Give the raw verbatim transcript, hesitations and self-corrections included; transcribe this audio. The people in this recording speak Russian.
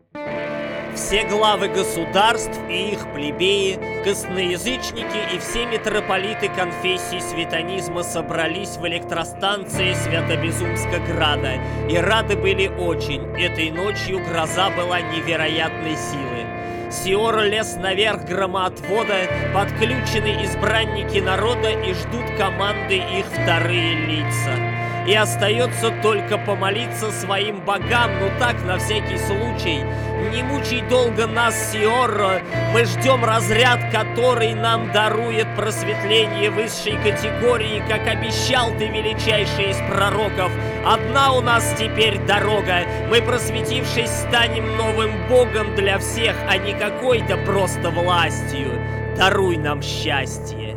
Все главы государств и их плебеи, косноязычники и все митрополиты конфессий светонизма собрались в электростанции Свято-Безумска-Града и рады были очень. Этой ночью гроза была невероятной силы. Сиор лез наверх громоотвода, подключены избранники народа и ждут команды их вторые лица. И остается только помолиться своим богам, ну так, на всякий случай. Не мучай долго нас, Сиор, мы ждем разряд, который нам дарует просветление высшей категории, как обещал ты, величайший из пророков. Одна у нас теперь дорога, мы, просветившись, станем новым богом для всех, а не какой-то просто властью. Даруй нам счастье.